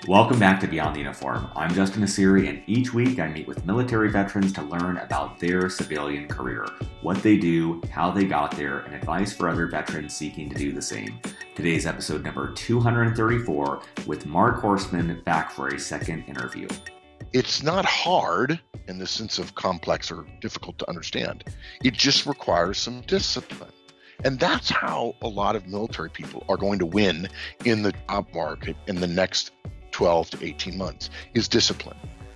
Welcome back to Beyond the Uniform. I'm Justin Asiri, and each week I meet with military veterans to learn about their civilian career, what they do, how they got there, and advice for other veterans seeking to do the same. Today's episode number 234 with Mark Horstman back for a second interview. It's not hard in the sense of complex or difficult to understand. It just requires some discipline. And that's how a lot of military people are going to win in the job market in the next 12 to 18 months is discipline.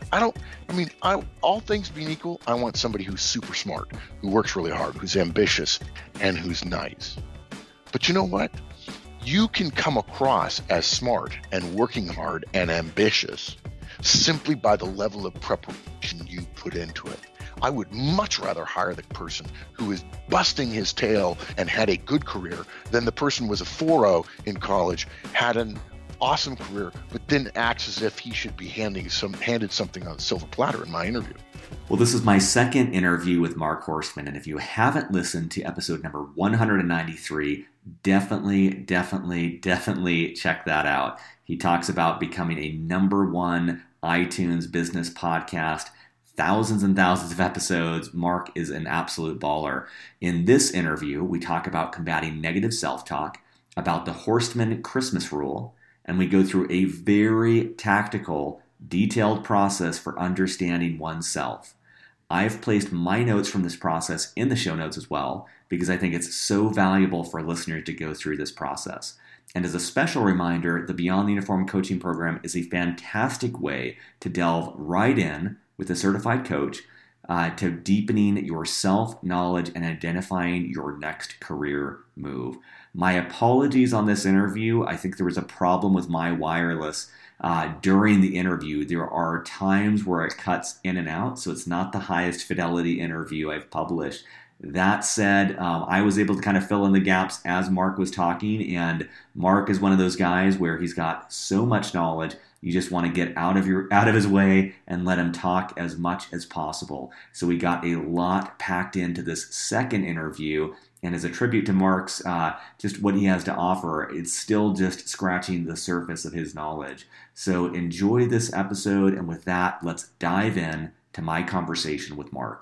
All things being equal, I want somebody who's super smart, who works really hard, who's ambitious, and who's nice. But you know what? You can come across as smart and working hard and ambitious simply by the level of preparation you put into it. I would much rather hire the person who is busting his tail and had a good career than the person was a 4.0 in college, had an awesome career, but then acts as if he should be handed something on a silver platter in my interview. Well, this is my second interview with Mark Horstman, and if you haven't listened to episode number 193, definitely check that out. He talks about becoming a #1 iTunes business podcast, thousands and thousands of episodes. Mark is an absolute baller. In this interview, we talk about combating negative self-talk, about the Horstman Christmas rule, and we go through a very tactical, detailed process for understanding oneself. I've placed my notes from this process in the show notes as well, because I think it's so valuable for listeners to go through this process. And as a special reminder, the Beyond the Uniform coaching program is a fantastic way to delve right in with a certified coach to deepening your self-knowledge and identifying your next career move. My apologies on this interview. I think there was a problem with my wireless during the interview. There are times where it cuts in and out, so it's not the highest fidelity interview I've published. That said, I was able to kind of fill in the gaps as Mark was talking, and Mark is one of those guys where he's got so much knowledge, you just want to get out of his way and let him talk as much as possible. So we got a lot packed into this second interview, and as a tribute to Mark's, just what he has to offer, it's still just scratching the surface of his knowledge. So enjoy this episode, and with that, let's dive in to my conversation with Mark.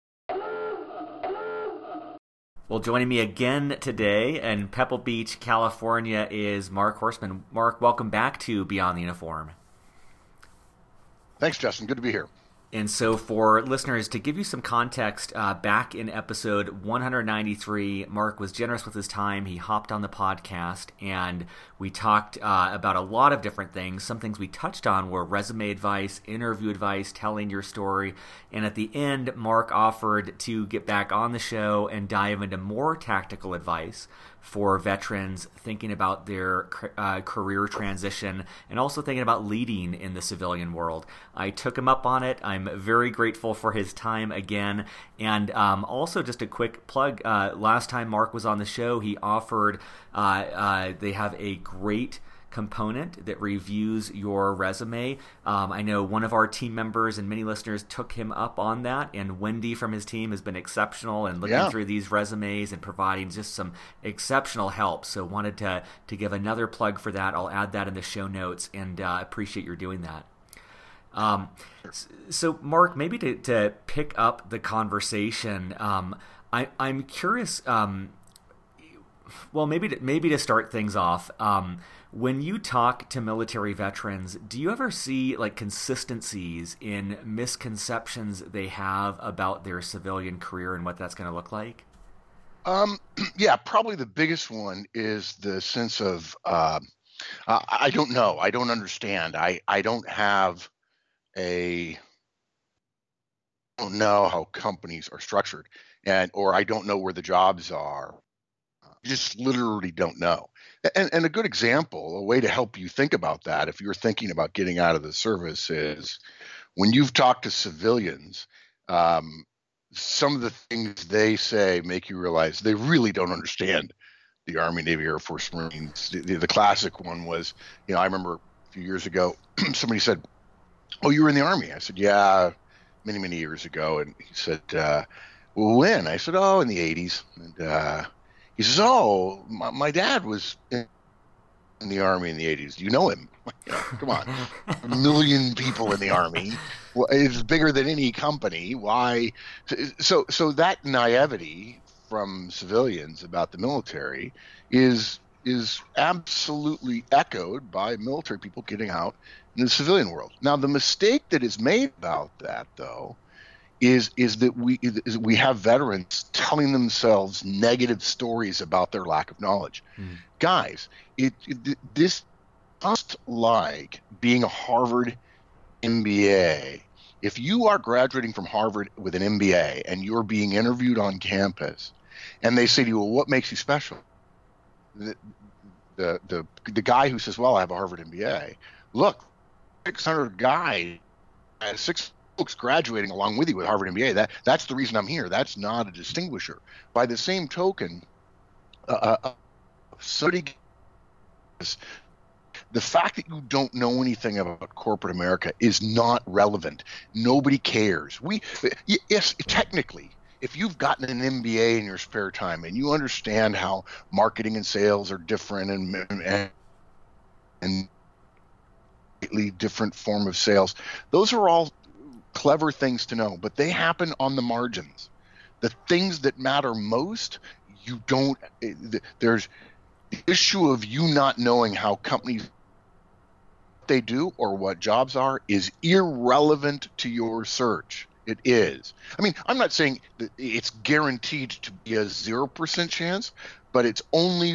Well, joining me again today in Pebble Beach, California is Mark Horstman. Mark, welcome back to Beyond the Uniform. Thanks, Justin. Good to be here. And so for listeners, to give you some context, back in episode 193, Mark was generous with his time. He hopped on the podcast, and we talked about a lot of different things. Some things we touched on were resume advice, interview advice, telling your story. And at the end, Mark offered to get back on the show and dive into more tactical advice for veterans thinking about their career transition and also thinking about leading in the civilian world. I took him up on it. I'm very grateful for his time again. And also just a quick plug, last time Mark was on the show, he offered, they have a great component that reviews your resume. I know one of our team members and many listeners took him up on that, and Wendy from his team has been exceptional in looking through these resumes and providing just some exceptional help. So wanted to give another plug for that. I'll add that in the show notes, and appreciate your doing that. So Mark, maybe to pick up the conversation, I'm curious, well, maybe to start things off, when you talk to military veterans, do you ever see like consistencies in misconceptions they have about their civilian career and what that's going to look like? Yeah, probably the biggest one is the sense of I don't know, I don't understand, I don't know how companies are structured, or I don't know where the jobs are. You just literally don't know. And a good example, a way to help you think about that, if you're thinking about getting out of the service, is when you've talked to civilians, some of the things they say make you realize they really don't understand the Army, Navy, Air Force, Marines. The classic one was, I remember a few years ago, somebody said, "Oh, you were in the Army?" I said, "Yeah, many, many years ago." And he said, "Well, when?" I said, "Oh, in the 80s. And he says, "Oh, my dad was in in the Army in the 80s. You know him. Come on. 1 million people in the Army. Well, it's bigger than any company. Why? So that naivety from civilians about the military is absolutely echoed by military people getting out in the civilian world. Now, the mistake that is made about that, though, is that we have veterans telling themselves negative stories about their lack of knowledge. Guys, this just like being a Harvard MBA. If you are graduating from Harvard with an MBA and you're being interviewed on campus, and they say to you, "Well, what makes you special?" The guy who says, "Well, I have a Harvard MBA." Look, 600 guys, 6 folks graduating along with you with Harvard MBA. That's the reason I'm here. That's not a distinguisher. By the same token, somebody. The fact that you don't know anything about corporate America is not relevant. Nobody cares. Yes, technically, if you've gotten an MBA in your spare time and you understand how marketing and sales are different and different form of sales, those are all clever things to know, but they happen on the margins. The things that matter most, you don't. There's the issue of you not knowing how companies they do or what jobs are is irrelevant to your search. It is. I mean, I'm not saying that it's guaranteed to be a 0% chance, but it's only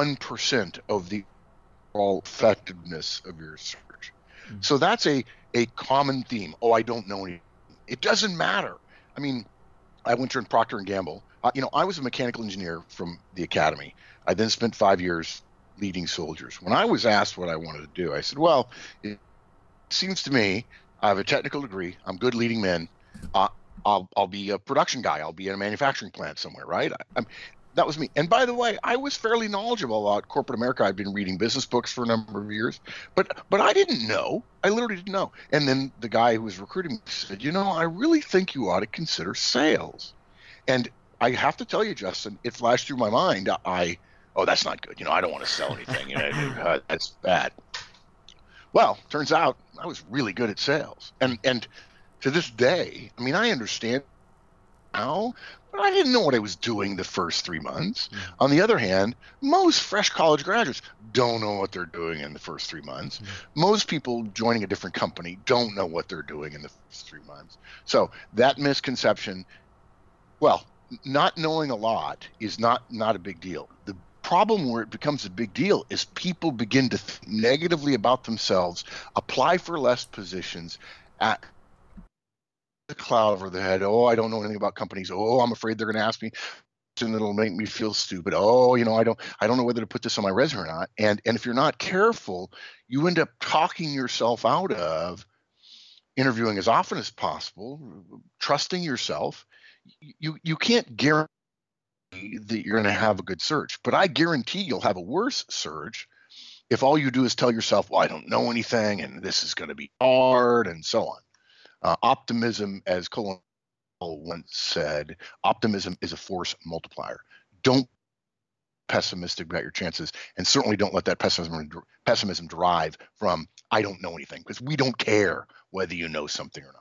1% of the overall effectiveness of your search. So that's a common theme. Oh, I don't know anything. It doesn't matter. I mean, I went to Procter & Gamble. I was a mechanical engineer from the academy. I then spent 5 years leading soldiers. When I was asked what I wanted to do, I said, well, it seems to me I have a technical degree. I'm good leading men. I'll be a production guy. I'll be in a manufacturing plant somewhere, right? That was me. And by the way, I was fairly knowledgeable about corporate America. I'd been reading business books for a number of years, but I didn't know. I literally didn't know. And then the guy who was recruiting me said, I really think you ought to consider sales. And I have to tell you, Justin, it flashed through my mind. That's not good. I don't want to sell anything. That's bad. Well, turns out I was really good at sales. And to this day, I mean, I understand now, but I didn't know what I was doing the first 3 months. On the other hand, most fresh college graduates don't know what they're doing in the first 3 months. Most people joining a different company don't know what they're doing in the first 3 months. So that misconception, well, not knowing a lot is not a big deal. The problem where it becomes a big deal is people begin to think negatively about themselves, apply for less positions, at the cloud over their head. Oh, I don't know anything about companies. Oh, I'm afraid they're going to ask me, and it'll make me feel stupid. Oh, I don't know whether to put this on my resume or not. And if you're not careful, you end up talking yourself out of interviewing as often as possible, trusting yourself. You can't guarantee that you're going to have a good search, but I guarantee you'll have a worse search if all you do is tell yourself, well, I don't know anything and this is going to be hard and so on. Optimism, as Colin once said, optimism is a force multiplier. Don't be pessimistic about your chances, and certainly don't let that pessimism derive from I don't know anything, because we don't care whether you know something or not.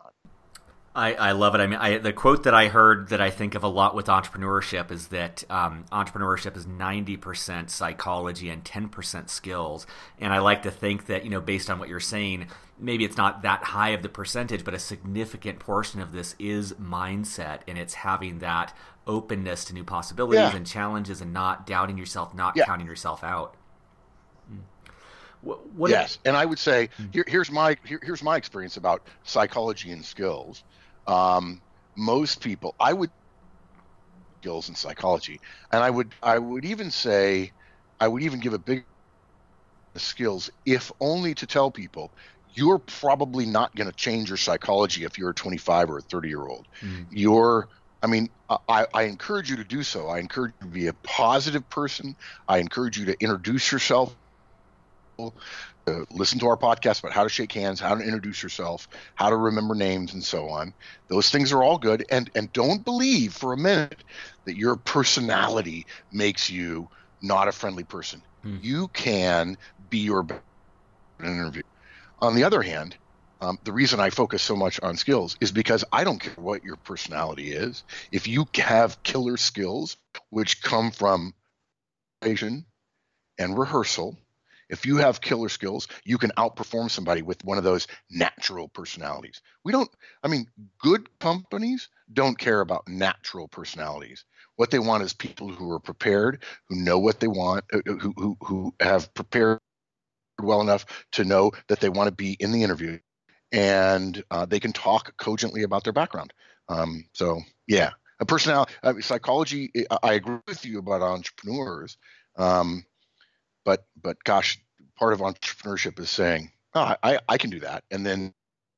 I love it. I mean, the quote that I heard that I think of a lot with entrepreneurship is that entrepreneurship is 90% psychology and 10% skills. And I like to think that, based on what you're saying, maybe it's not that high of the percentage, but a significant portion of this is mindset, and it's having that openness to new possibilities and challenges and not doubting yourself, not counting yourself out. Yes, and I would say here's my experience about psychology and skills. Most people, I would skills in psychology, and I would even give a big skills, if only to tell people you're probably not going to change your psychology if you're a 25 or a 30-year-old. I encourage you to do so. I encourage you to be a positive person. I encourage you to introduce yourself. Listen to our podcast about how to shake hands, how to introduce yourself, how to remember names, and so on. Those things are all good. And don't believe for a minute that your personality makes you not a friendly person. You can be or better in an interview. On the other hand, the reason I focus so much on skills is because I don't care what your personality is. If you have killer skills, which come from patience and rehearsal, if you have killer skills, you can outperform somebody with one of those natural personalities. Good companies don't care about natural personalities. What they want is people who are prepared, who know what they want, who have prepared well enough to know that they want to be in the interview, and they can talk cogently about their background. A personality, psychology. I agree with you about entrepreneurs, but gosh, part of entrepreneurship is saying, "Oh, I can do that," and then,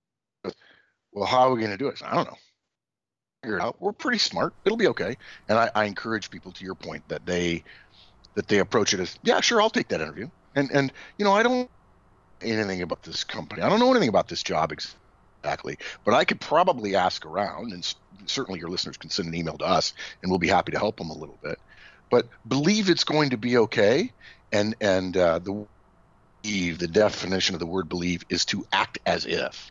well, how are we going to do it? I don't know. Figure it out. We're pretty smart. It'll be okay. And I encourage people, to your point, that they approach it as, yeah, sure, I'll take that interview. And I don't know anything about this company. I don't know anything about this job exactly, but I could probably ask around, and certainly your listeners can send an email to us, and we'll be happy to help them a little bit. But believe it's going to be okay. And the definition of the word believe is to act as if.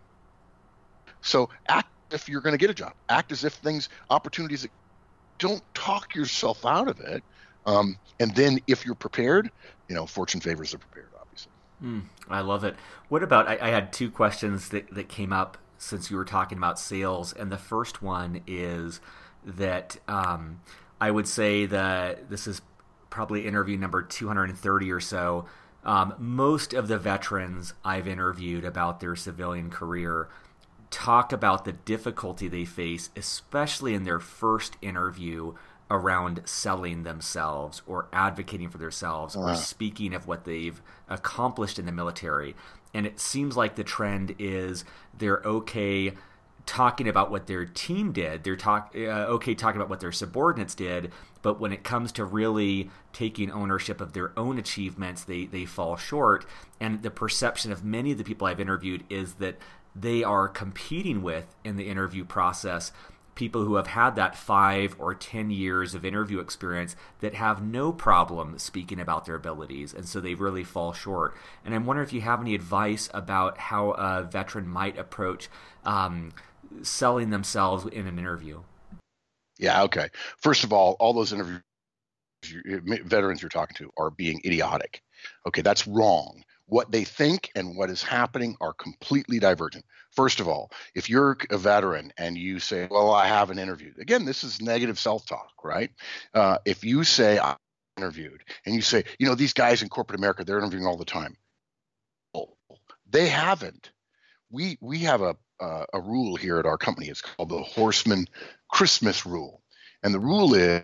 So act as if you're going to get a job. Act as if opportunities, don't talk yourself out of it. And then if you're prepared, fortune favors the prepared, obviously. I love it. What about, I had two questions that came up since you were talking about sales. And the first one is that I would say that this is probably interview number 230 or so. Most of the veterans I've interviewed about their civilian career talk about the difficulty they face, especially in their first interview, around selling themselves or advocating for themselves or speaking of what they've accomplished in the military. And it seems like the trend is they're okay talking about what their team did. They're okay talking about what their subordinates did. But when it comes to really taking ownership of their own achievements, they fall short. And the perception of many of the people I've interviewed is that they are competing with, in the interview process, people who have had that 5 or 10 years of interview experience that have no problem speaking about their abilities, and so they really fall short. And I'm wondering if you have any advice about how a veteran might approach selling themselves in an interview. Yeah, okay. First of all those veterans you're talking to are being idiotic. Okay, that's wrong. What they think and what is happening are completely divergent. First of all, if you're a veteran and you say, well, I haven't interviewed, again, this is negative self-talk, right? If you say I interviewed and you say, these guys in corporate America, they're interviewing all the time. Well, they haven't. We have a rule here at our company. It's called the Horseman Christmas Rule. And the rule is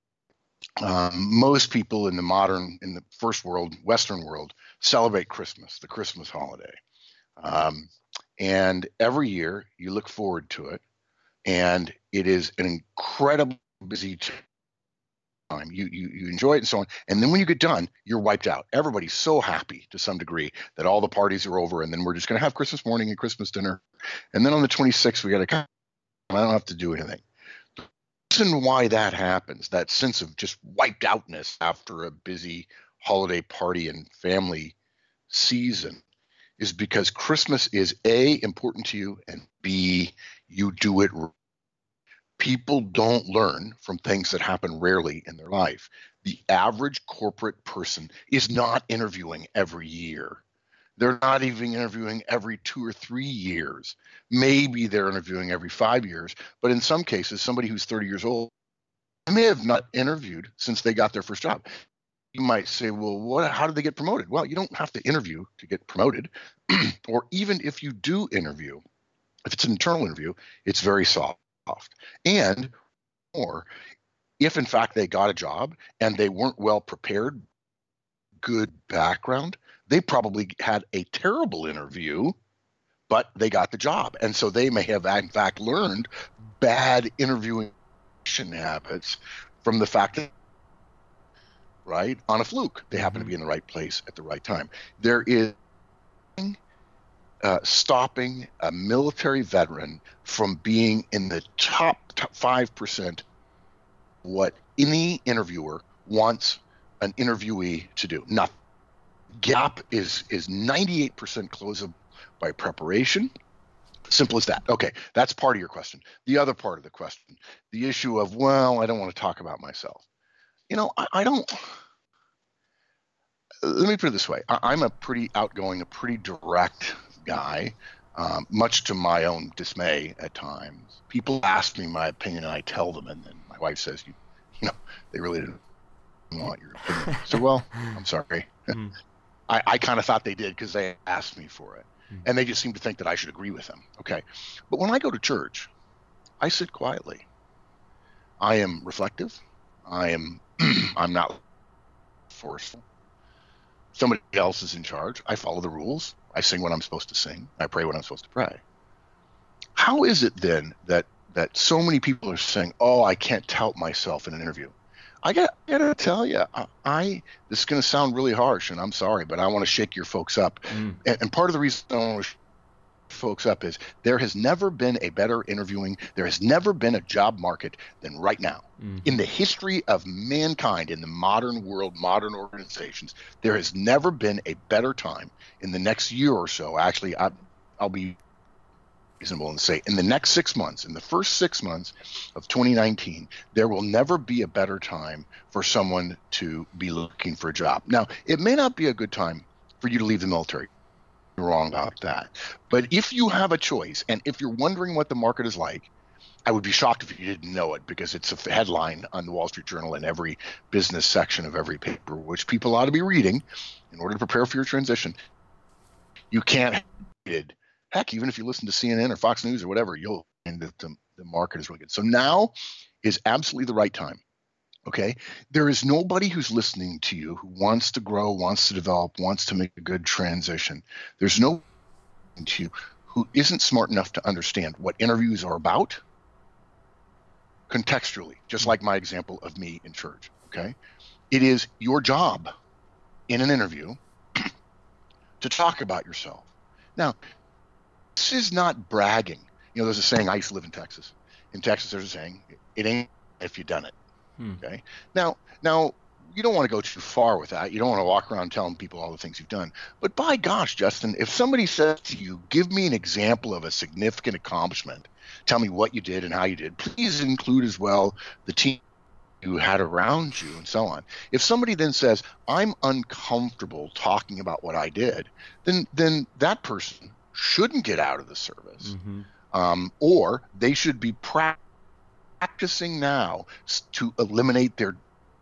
most people in the first world, Western world, celebrate Christmas, the Christmas holiday. And every year you look forward to it, and it is an incredibly busy time. You enjoy it and so on. And then when you get done, you're wiped out. Everybody's so happy to some degree that all the parties are over, and then we're just going to have Christmas morning and Christmas dinner. And then on the 26th, we got to come. I don't have to do anything. The reason why that happens, that sense of just wiped outness after a busy holiday party and family season, is because Christmas is A, important to you, and B, you do it. People don't learn from things that happen rarely in their life. The average corporate person is not interviewing every year. They're not even interviewing every 2 or 3 years. Maybe they're interviewing every 5 years. But in some cases, somebody who's 30 years old may have not interviewed since they got their first job. You might say, well, how did they get promoted? Well, you don't have to interview to get promoted. Or even if you do interview, if it's an internal interview, it's very soft. And or if in fact they got a job and they weren't well prepared, good background, they probably had a terrible interview, but they got the job. And so they may have in fact learned bad interviewing habits from the fact that, right, on a fluke, they happen to be in the right place at the right time. There is stopping a military veteran from being in the top 5% what any interviewer wants an interviewee to do. Nothing. Gap is 98% close by preparation. Simple as that. Okay, that's part of your question. The other part of the question, the issue of, well, I don't want to talk about myself. I don't. Let me put it this way. I'm a pretty outgoing, a pretty direct guy, much to my own dismay at times. People ask me my opinion, and I tell them, and then my wife says, they really didn't want your opinion. So, well, I'm sorry. I kind of thought they did because they asked me for it. And they just seem to think that I should agree with them. Okay. But when I go to church, I sit quietly. I am reflective. I'm not forceful. Somebody else is in charge. I follow the rules. I sing what I'm supposed to sing. I pray what I'm supposed to pray. How is it then that so many people are saying, oh, I can't tout myself in an interview? I gotta tell you, this is going to sound really harsh, and I'm sorry, but I want to shake your folks up. And part of the reason I want to shake folks up is there has never been a better interviewing, there has never been a job market than right now. In the history of mankind, in the modern world, modern organizations, there has never been a better time in the next year or so. Actually, I'll be reasonable and say in the next 6 months, in the first 6 months of 2019, there will never be a better time for someone to be looking for a job. Now, it may not be a good time for you to leave the military. You're wrong about that. But if you have a choice, and if you're wondering what the market is like, I would be shocked if you didn't know it, because it's a headline on the Wall Street Journal in every business section of every paper, which people ought to be reading in order to prepare for your transition. You can't heck, even if you listen to CNN or Fox News or whatever, you'll find that the market is really good. So now is absolutely the right time. Okay. There is nobody who's listening to you who wants to grow, wants to develop, wants to make a good transition. There's no one to you who isn't smart enough to understand what interviews are about contextually, just like my example of me in church. Okay. It is your job in an interview to talk about yourself. Now, this is not bragging. There's a saying, I used to live in Texas. In Texas, there's a saying, it ain't if you've done it. Okay. Now, you don't want to go too far with that. You don't want to walk around telling people all the things you've done. But by gosh, Justin, if somebody says to you, give me an example of a significant accomplishment, tell me what you did and how you did, please include as well the team you had around you and so on. If somebody then says, I'm uncomfortable talking about what I did, then that person shouldn't get out of the service, or they should be practicing now to eliminate their.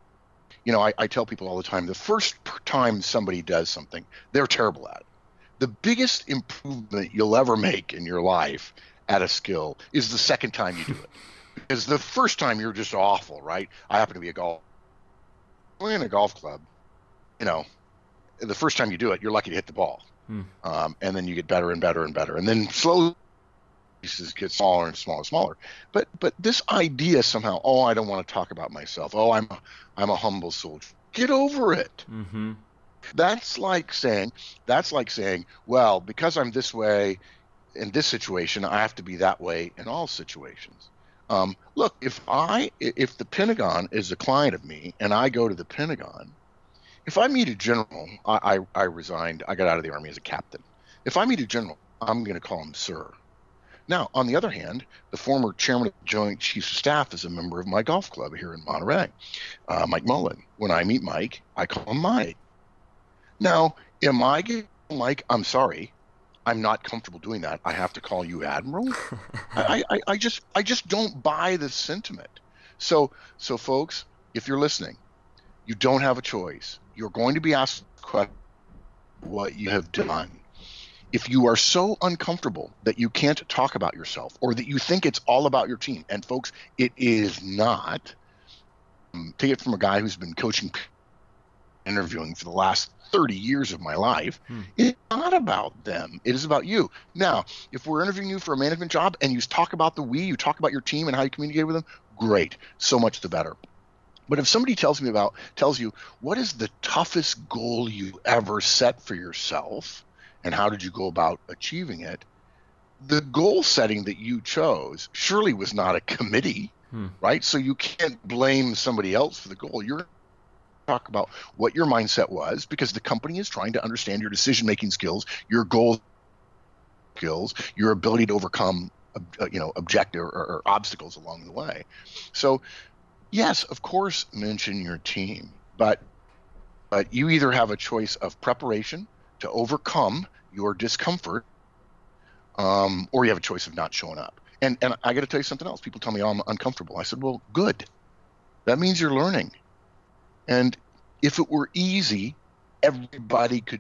I tell people all the time, the first time somebody does something, they're terrible at it. The biggest improvement you'll ever make in your life at a skill is the second time you do it. Because the first time you're just awful, right? I happen to be we're in a golf club, the first time you do it, you're lucky to hit the ball. And then you get better and better and better. And then slowly pieces get smaller and smaller and smaller. But this idea somehow, I don't want to talk about myself. I'm a humble soldier. Get over it. That's like saying, well, because I'm this way in this situation, I have to be that way in all situations. Look, if the Pentagon is a client of me and I go to the Pentagon, if I meet a general, I resigned. I got out of the Army as a captain. If I meet a general, I'm going to call him sir. Now, on the other hand, the former chairman of the Joint Chiefs of Staff is a member of my golf club here in Monterey, Mike Mullen. When I meet Mike, I call him Mike. Now, am I getting Mike? I'm sorry, I'm not comfortable doing that. I have to call you Admiral. I just don't buy the sentiment. So folks, if you're listening, you don't have a choice. You're going to be asked what you have done. If you are so uncomfortable that you can't talk about yourself, or that you think it's all about your team, and folks, it is not. Take it from a guy who's been coaching, interviewing for the last 30 years of my life. It's not about them. It is about you. Now, if we're interviewing you for a management job and you talk about you talk about your team and how you communicate with them, great. So much the better. But if somebody tells you what is the toughest goal you ever set for yourself and how did you go about achieving it, the goal setting that you chose surely was not a committee, right? So you can't blame somebody else for the goal. You're talk about what your mindset was, because the company is trying to understand your decision-making skills, your goal skills, your ability to overcome objective or obstacles along the way. So yes, of course, mention your team, but you either have a choice of preparation to overcome your discomfort, or you have a choice of not showing up. And I got to tell you something else. People tell me, oh, I'm uncomfortable. I said, well, good. That means you're learning. And if it were easy, everybody could.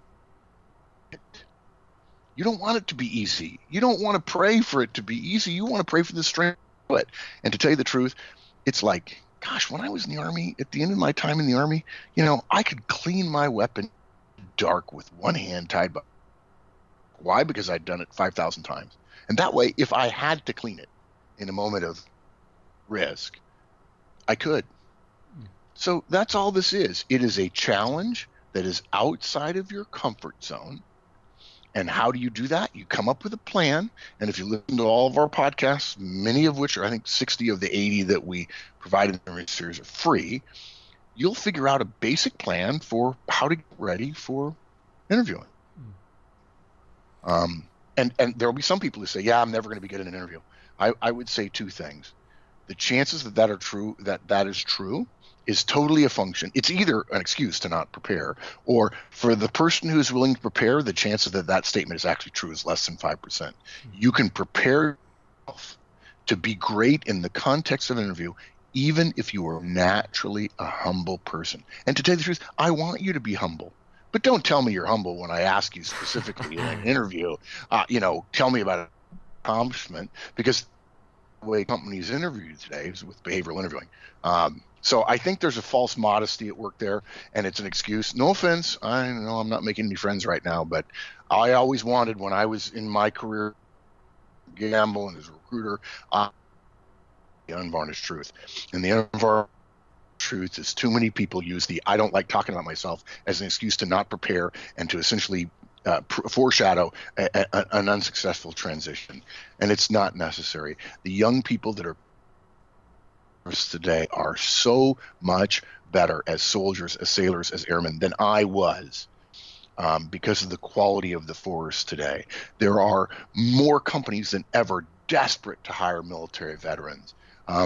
You don't want it to be easy. You don't want to pray for it to be easy. You want to pray for the strength to do it. And to tell you the truth, it's like, gosh, when I was in the Army, at the end of my time in the Army, I could clean my weapon dark with one hand tied behind. Why? Because I'd done it 5,000 times. And that way, if I had to clean it in a moment of risk, I could. So that's all this is. It is a challenge that is outside of your comfort zone. And how do you do that? You come up with a plan. And if you listen to all of our podcasts, many of which are, I think, 60 of the 80 that we provided in the series are free, you'll figure out a basic plan for how to get ready for interviewing. And there will be some people who say, yeah, I'm never going to be good at an interview. I would say two things. The chances that is true is totally a function. It's either an excuse to not prepare, or for the person who's willing to prepare, the chances that statement is actually true is less than 5%. You can prepare yourself to be great in the context of an interview, even if you are naturally a humble person. And to tell you the truth, I want you to be humble. But don't tell me you're humble when I ask you specifically in an interview, tell me about an accomplishment, because the way companies interview today is with behavioral interviewing. So I think there's a false modesty at work there, and it's an excuse. No offense. I know I'm not making any friends right now, but I always wanted, when I was in my career, gamble and as a recruiter, the unvarnished truth. And the unvarnished truth is too many people use the I don't like talking about myself as an excuse to not prepare and to essentially foreshadow an unsuccessful transition. And it's not necessary. The young people that are today are so much better as soldiers, as sailors, as airmen than I was, because of the quality of the force today. There are more companies than ever desperate to hire military veterans.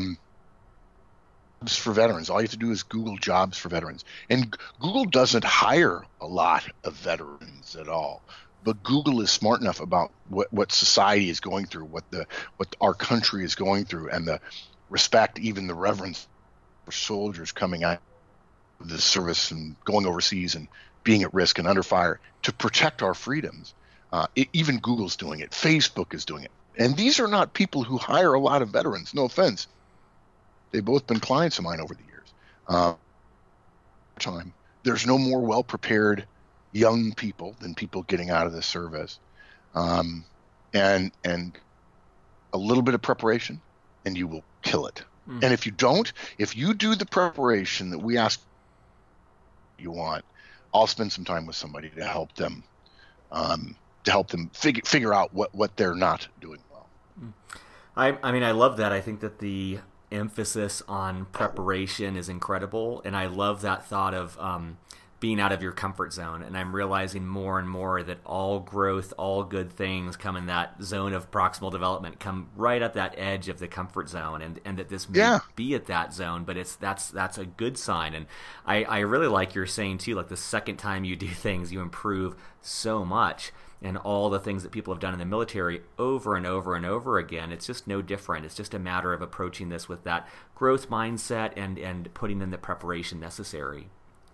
Jobs for veterans. All you have to do is Google jobs for veterans. And Google doesn't hire a lot of veterans at all. But Google is smart enough about what society is going through, what our country is going through, and the respect, even the reverence for soldiers coming out of the service and going overseas and being at risk and under fire to protect our freedoms. Even Google's doing it. Facebook is doing it. And these are not people who hire a lot of veterans. No offense. They've both been clients of mine over the years. There's no more well-prepared young people than people getting out of the service. And a little bit of preparation, and you will kill it. And if you do the preparation that we ask you want, I'll spend some time with somebody to help them figure out what they're not doing well. I mean, I love that. I think that the emphasis on preparation is incredible, and I love that thought of being out of your comfort zone. And I'm realizing more and more that all growth, all good things come in that zone of proximal development, come right at that edge of the comfort zone, and that this may be at that zone, but that's a good sign. And I really like you're saying too, like the second time you do things, you improve so much. And all the things that people have done in the military over and over and over again, it's just no different. It's just a matter of approaching this with that growth mindset and putting in the preparation necessary.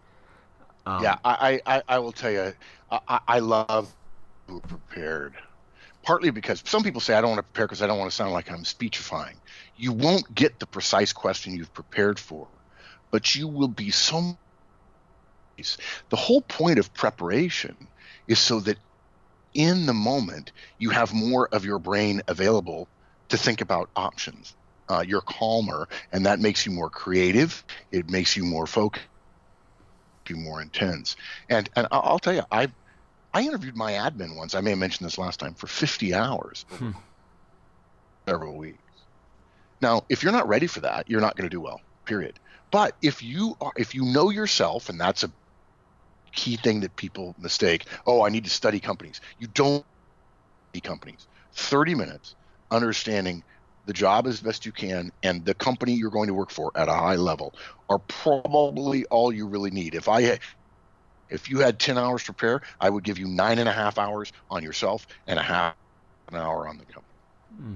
I will tell you, I love being prepared. Partly because some people say I don't want to prepare because I don't want to sound like I'm speechifying. You won't get the precise question you've prepared for, but you will be so. The whole point of preparation is so that in the moment, you have more of your brain available to think about options. You're calmer, and that makes you more creative. It makes you more focused, you more intense. And I'll tell you, I interviewed my admin once. I may have mentioned this last time, for 50 hours over several weeks. Now, if you're not ready for that, you're not going to do well. period. But if you know yourself, and that's a key thing that people mistake. Oh, I need to study companies. You don't study companies. 30 minutes understanding the job as best you can and the company you're going to work for at a high level are probably all you really need. If you had 10 hours to prepare, I would give you 9.5 hours on yourself and a half an hour on the company.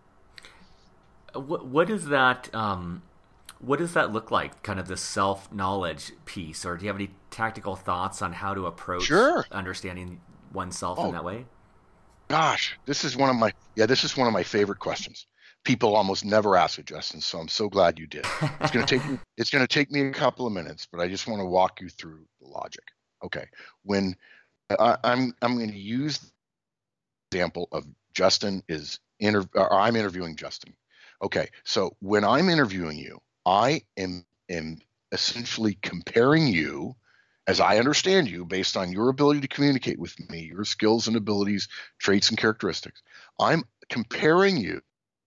What is that? What does that look like? Kind of the self-knowledge piece, or do you have any tactical thoughts on how to approach understanding oneself in that way? Gosh, this is one of my favorite questions. People almost never ask it, Justin. So I'm so glad you did. It's going to take me a couple of minutes, but I just want to walk you through the logic. Okay, when I'm going to use the example of Justin I'm interviewing Justin. Okay, so when I'm interviewing you, I am essentially comparing you, as I understand you, based on your ability to communicate with me, your skills and abilities, traits and characteristics. I'm comparing you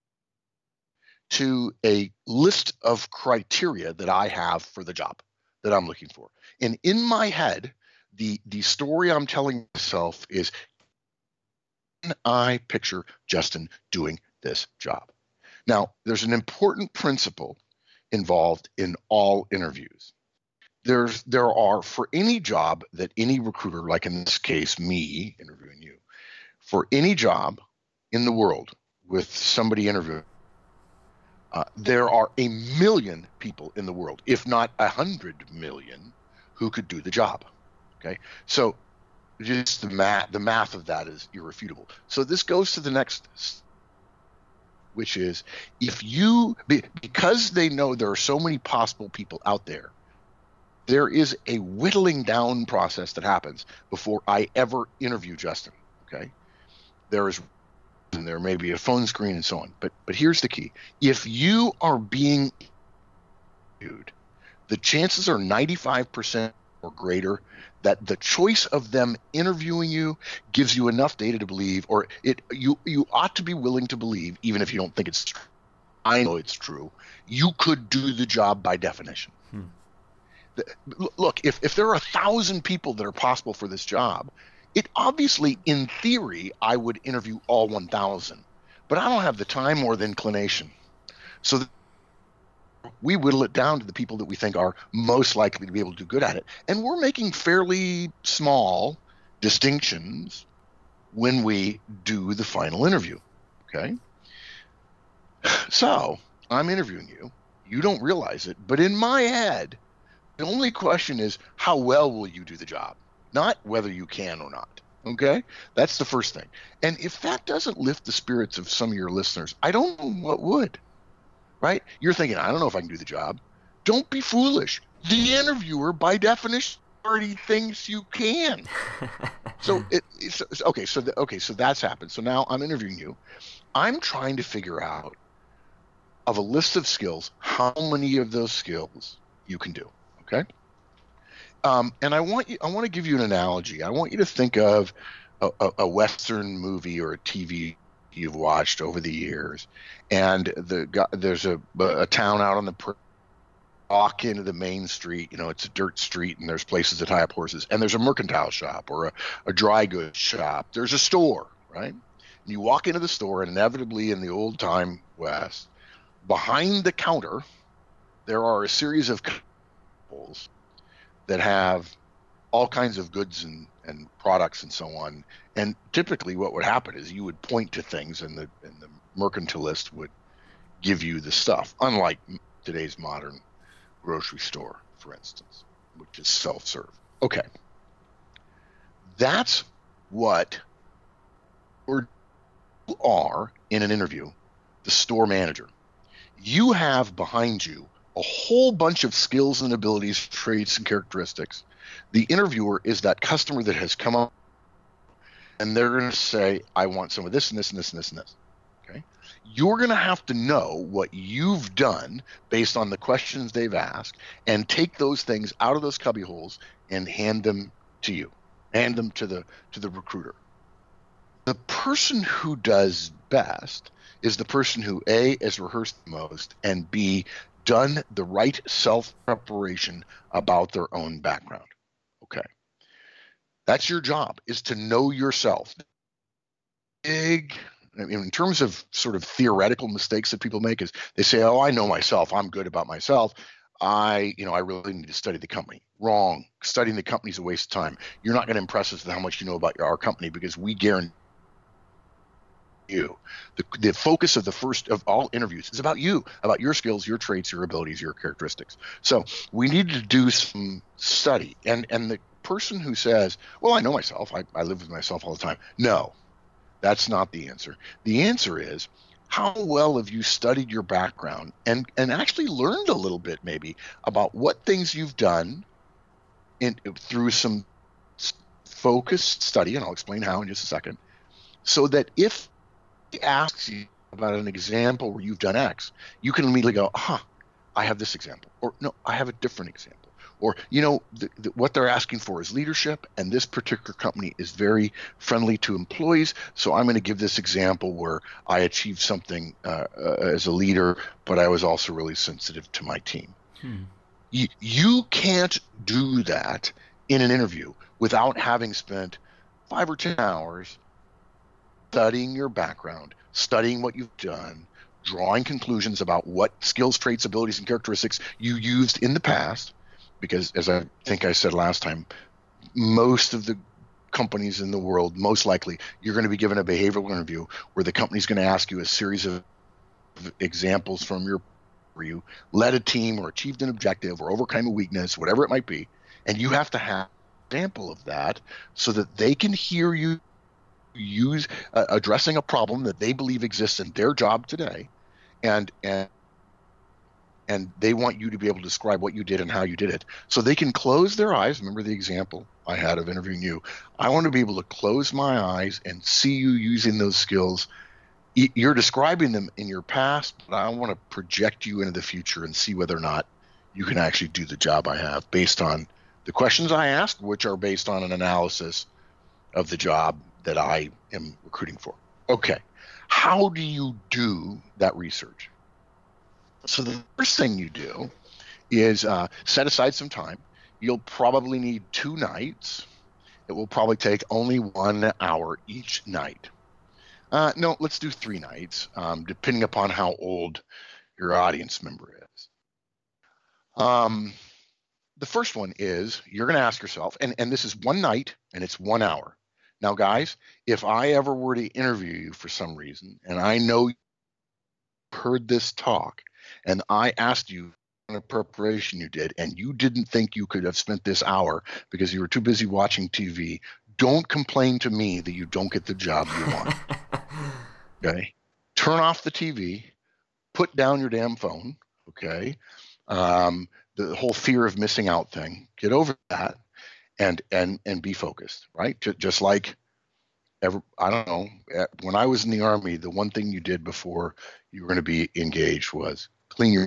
to a list of criteria that I have for the job that I'm looking for. And in my head, the story I'm telling myself is, can I picture Justin doing this job? Now, there's an important principle involved in all interviews. There are, for any job that any recruiter, like in this case, me interviewing you, for any job in the world with somebody interviewing, there are 1 million people in the world, if not 100 million, who could do the job. Okay, so just the math of that is irrefutable. So this goes to the next, which is, because they know there are so many possible people out there, there is a whittling down process that happens before I ever interview Justin. Okay, there may be a phone screen and so on, but here's the key: if you are being interviewed, the chances are 95% or greater that the choice of them interviewing you gives you enough data to believe, or you ought to be willing to believe, even if you don't think it's true. I know it's true. You could do the job by definition. Look, if there are 1,000 people that are possible for this job, it obviously, in theory, I would interview all 1,000, but I don't have the time or the inclination. So we whittle it down to the people that we think are most likely to be able to do good at it. And we're making fairly small distinctions when we do the final interview. Okay. So I'm interviewing you. You don't realize it, but in my head, the only question is, how well will you do the job? Not whether you can or not. Okay? That's the first thing. And if that doesn't lift the spirits of some of your listeners, I don't know what would. Right? You're thinking, I don't know if I can do the job. Don't be foolish. The interviewer, by definition, already thinks you can. So that's happened. So now I'm interviewing you. I'm trying to figure out, of a list of skills, how many of those skills you can do. Okay. And I want to give you an analogy. I want you to think of a Western movie or a TV you've watched over the years, and there's a town out on the walk into the main street. It's a dirt street, and there's places that tie up horses, and there's a mercantile shop or a dry goods shop. There's a store, right? And you walk into the store, and inevitably, in the old time West, behind the counter, there are a series of holes that have all kinds of goods and products and so on. And typically what would happen is you would point to things, and the mercantilist would give you the stuff, unlike today's modern grocery store, for instance, which is self-serve. Okay. That's what you are in an interview, the store manager. You have behind you a whole bunch of skills and abilities, traits and characteristics. The interviewer is that customer that has come up, and they're going to say, I want some of this and this and this and this and this. Okay. You're going to have to know what you've done based on the questions they've asked, and take those things out of those cubby holes and hand them to you, hand them to the recruiter. The person who does best is the person who A, has rehearsed the most, and B, done the right self-preparation about their own background. Okay. That's your job, is to know yourself. In terms of sort of theoretical mistakes that people make, is they say, oh, I know myself. I'm good about myself. I really need to study the company. Wrong. Studying the company is a waste of time. You're not going to impress us with how much you know about our company, because we guarantee you. The focus of the first of all interviews is about you, about your skills, your traits, your abilities, your characteristics. So we need to do some study. And the person who says, well, I know myself, I live with myself all the time. No, that's not the answer. The answer is, how well have you studied your background and actually learned a little bit maybe about what things you've done through some focused study, and I'll explain how in just a second, so that if he asks you about an example where you've done X, you can immediately go, I have this example, or no, I have a different example. Or, what they're asking for is leadership, and this particular company is very friendly to employees. So I'm going to give this example where I achieved something as a leader, but I was also really sensitive to my team. You can't do that in an interview without having spent 5 or 10 hours studying your background, studying what you've done, drawing conclusions about what skills, traits, abilities, and characteristics you used in the past. Because, as I think I said last time, most of the companies in the world, most likely, you're going to be given a behavioral interview where the company's going to ask you a series of examples from where you led a team or achieved an objective or overcame a weakness, whatever it might be, and you have to have an example of that so that they can hear you use addressing a problem that they believe exists in their job today, and they want you to be able to describe what you did and how you did it. So they can close their eyes. Remember the example I had of interviewing you. I want to be able to close my eyes and see you using those skills. You're describing them in your past, but I want to project you into the future and see whether or not you can actually do the job I have based on the questions I ask, which are based on an analysis of the job that I am recruiting for. Okay. How do you do that research? So the first thing you do is set aside some time. You'll probably need 2 nights. It will probably take only 1 hour each night. No, let's do 3 nights, depending upon how old your audience member is. The first one is you're going to ask yourself, and this is 1 night and it's 1 hour. Now, guys, if I ever were to interview you for some reason, and I know you heard this talk, and I asked you in a preparation you did, and you didn't think you could have spent this hour because you were too busy watching TV, don't complain to me that you don't get the job you want. Okay? Turn off the TV, put down your damn phone, okay? The whole fear of missing out thing, get over that and be focused, right? Just like I don't know, when I was in the Army, the one thing you did before you were going to be engaged was clean your,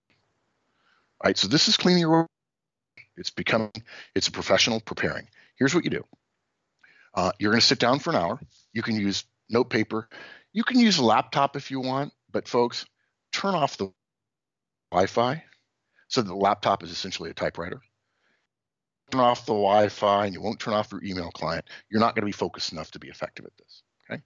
right? So this is cleaning your, it's a professional preparing. Here's what you do. You're going to sit down for an hour. You can use note paper. You can use a laptop if you want, but folks, turn off the Wi-Fi. So the laptop is essentially a typewriter. Turn off the Wi-Fi and you won't turn off your email client. You're not going to be focused enough to be effective at this. Okay.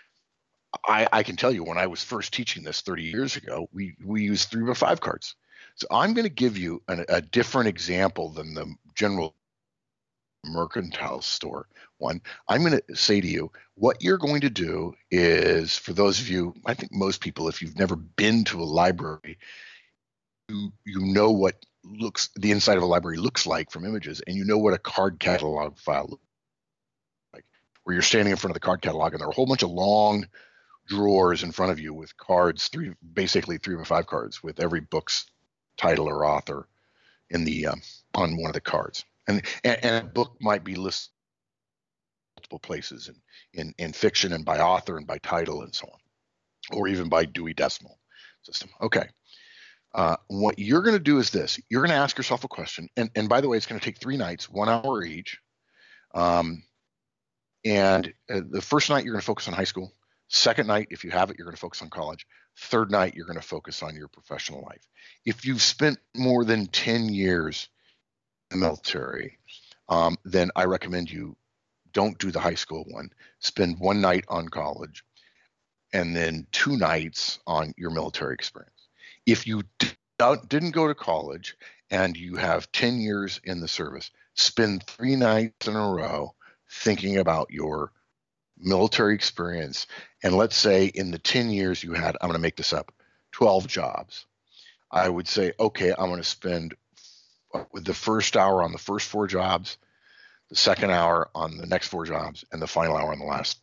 I can tell you when I was first teaching this 30 years ago, we used 3x5 cards. So I'm going to give you a different example than the general mercantile store one. I'm going to say to you, what you're going to do is, for those of you, I think most people, if you've never been to a library, you know what the inside of a library looks like from images, and you know what a card catalog file looks like, where you're standing in front of the card catalog and there are a whole bunch of long drawers in front of you with cards, basically 3x5 cards with every book's title or author in the on one of the cards, and a book might be listed multiple places in fiction and by author and by title and so on, or even by Dewey Decimal System. Okay. What you're going to do is this. You're going to ask yourself a question. And by the way, it's going to take 3 nights, 1 hour each. And the first night, you're going to focus on high school. Second night, if you have it, you're going to focus on college. Third night, you're going to focus on your professional life. If you've spent more than 10 years in the military, then I recommend you don't do the high school one. Spend one night on college and then 2 nights on your military experience. If you didn't go to college and you have 10 years in the service, spend 3 nights in a row thinking about your military experience. And let's say in the 10 years you had, I'm going to make this up, 12 jobs. I would say, okay, I'm going to spend with the first hour on the first 4 jobs, the second hour on the next 4 jobs, and the final hour on the last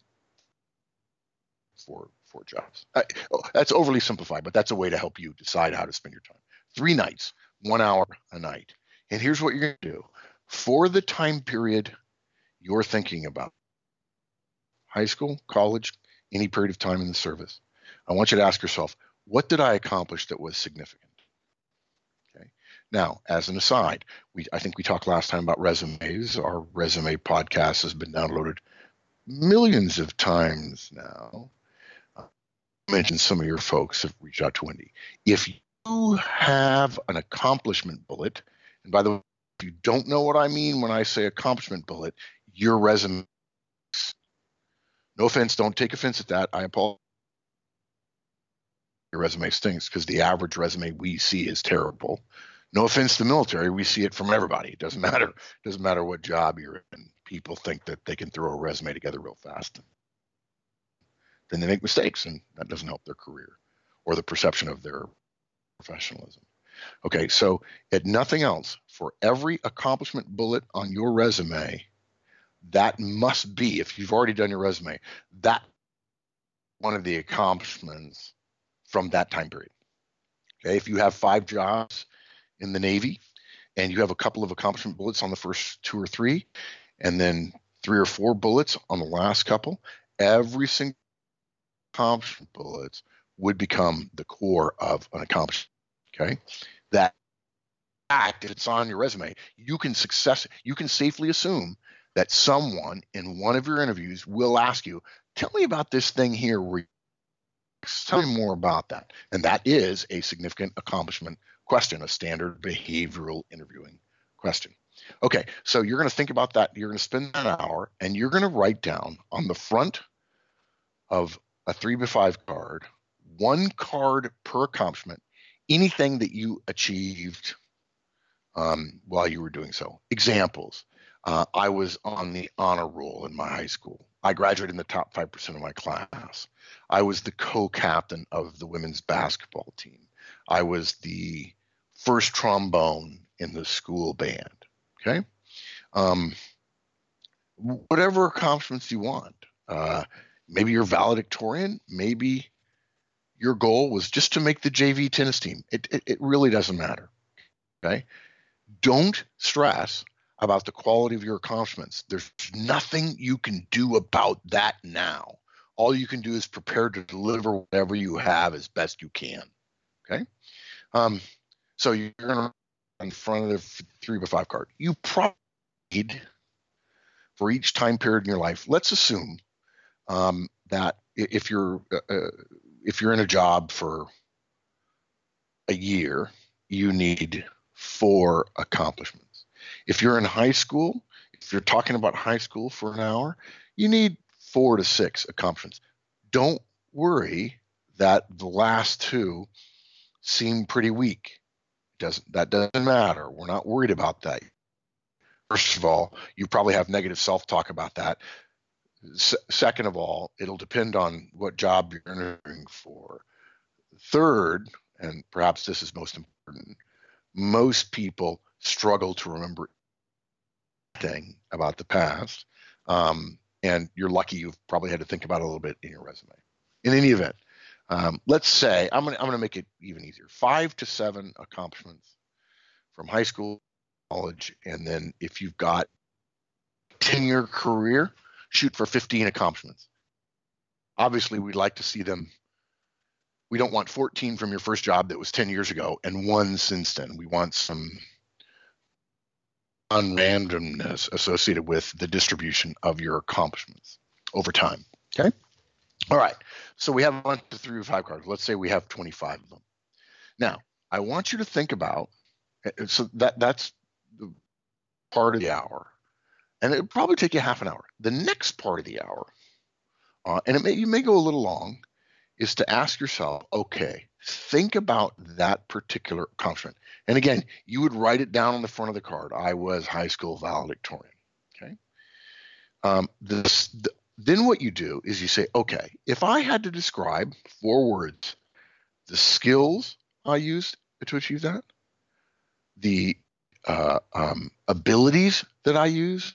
four jobs. That's overly simplified, but that's a way to help you decide how to spend your time. 3 nights, 1 hour a night. And here's what you're going to do. For the time period you're thinking about, high school, college, any period of time in the service, I want you to ask yourself, what did I accomplish that was significant? Okay. Now, as an aside, I think we talked last time about resumes. Our resume podcast has been downloaded millions of times now. I mentioned some of your folks have reached out to Wendy. If you have an accomplishment bullet, and by the way, if you don't know what I mean when I say accomplishment bullet, your resume, no offense, don't take offense at that. I apologize. Your resume stinks because the average resume we see is terrible. No offense to the military, we see it from everybody. It doesn't matter. It doesn't matter what job you're in. People think that they can throw a resume together real fast. Then they make mistakes, and that doesn't help their career or the perception of their professionalism. Okay, so at nothing else, for every accomplishment bullet on your resume, that must be, if you've already done your resume, that one of the accomplishments from that time period. Okay, if you have 5 jobs in the Navy and you have a couple of accomplishment bullets on the first 2 or 3, and then 3 or 4 bullets on the last couple, every single accomplishment bullets would become the core of an accomplishment. Okay, that fact, if it's on your resume, you can safely assume that someone in one of your interviews will ask you, tell me about this thing here. Tell me more about that. And that is a significant accomplishment question, a standard behavioral interviewing question. Okay, so you're going to think about that. You're going to spend an hour and you're going to write down on the front of a 3x5 card, 1 card per accomplishment, anything that you achieved while you were doing so. Examples. I was on the honor roll in my high school. I graduated in the top 5% of my class. I was the co-captain of the women's basketball team. I was the first trombone in the school band. Okay? Whatever accomplishments you want. Maybe you're valedictorian. Maybe your goal was just to make the JV tennis team. It really doesn't matter. Okay? Don't stress about the quality of your accomplishments. There's nothing you can do about that now. All you can do is prepare to deliver whatever you have as best you can. Okay? So you're going to in front of the 3x5 card. You probably need, for each time period in your life, let's assume that if you're in a job for a year, you need 4 accomplishments. If you're in high school, if you're talking about high school for an hour, you need 4 to 6 accomplishments. Don't worry that the last 2 seem pretty weak. That doesn't matter. We're not worried about that. First of all, you probably have negative self-talk about that. Second of all, it'll depend on what job you're interviewing for. Third, and perhaps this is most important, most people struggle to remember anything about the past, and you're lucky you've probably had to think about it a little bit in your resume. In any event, let's say I'm going to make it even easier. 5 to 7 accomplishments from high school, college, and then if you've got a 10-year career, shoot for 15 accomplishments. Obviously, we'd like to see them. We don't want 14 from your first job that was 10 years ago and 1 since then. We want some randomness associated with the distribution of your accomplishments over time. Okay? All right. So we have a bunch of 3 to 5 cards. Let's say we have 25 of them. Now, I want you to think about, so that's the part of the hour. And it'll probably take you half an hour. The next part of the hour, and you may go a little long, is to ask yourself, okay, think about that particular accomplishment. And again, you would write it down on the front of the card. I was high school valedictorian. Okay. Then what you do is you say, okay, if I had to describe 4 words, the skills I used to achieve that, the abilities that I use,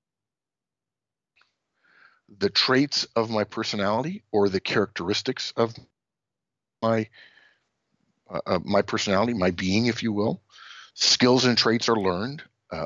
the traits of my personality, or the characteristics of my personality, my being, if you will. Skills and traits are learned.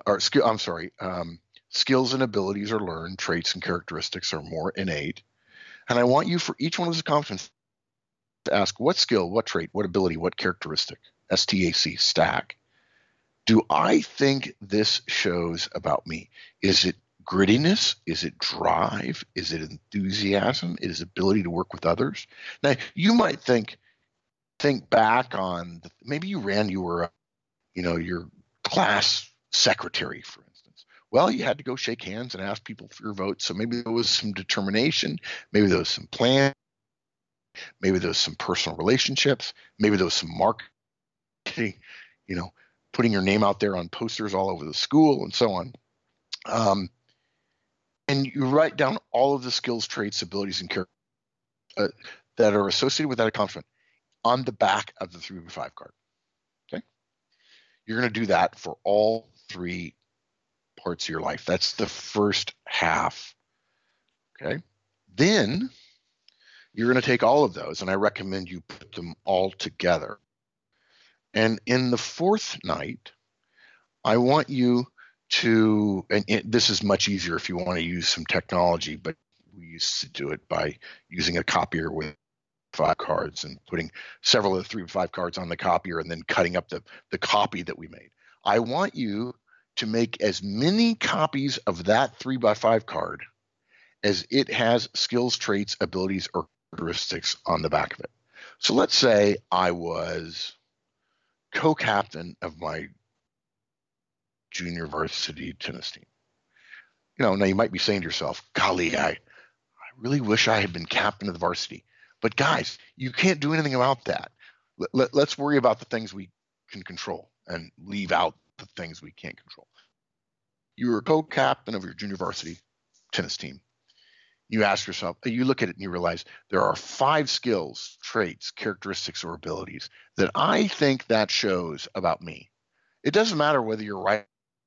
Skills and abilities are learned. Traits and characteristics are more innate. And I want you, for each one of those accomplishments, to ask what skill, what trait, what ability, what characteristic, STAC, stack, do I think this shows about me? Is it grittiness? Is it drive? Is it enthusiasm? Is it ability to work with others? Now, you might think back on, maybe you were, your class secretary, for instance. Well, you had to go shake hands and ask people for your vote. So maybe there was some determination. Maybe there was some plan. Maybe there was some personal relationships. Maybe there was some marketing, putting your name out there on posters all over the school and so on. And you write down all of the skills, traits, abilities, and character that are associated with that accomplishment on the back of the 3 to 5 card. Okay, you're going to do that for all 3 parts of your life. That's the first half. Okay, then you're going to take all of those, and I recommend you put them all together. And in the 4th night, I want you to, and this is much easier if you want to use some technology, but we used to do it by using a copier with 5 cards and putting several of the 3 to 5 cards on the copier and then cutting up the copy that we made. I want you to make as many copies of that 3 by 5 card as it has skills, traits, abilities, or characteristics on the back of it. So let's say I was co-captain of my junior varsity tennis team. Now you might be saying to yourself, golly, I really wish I had been captain of the varsity. But guys, you can't do anything about that. Let's worry about the things we can control and leave out the things we can't control. You were co-captain of your junior varsity tennis team. You ask yourself, you look at it and you realize there are 5 skills, traits, characteristics, or abilities that I think that shows about me. It doesn't matter whether you're right.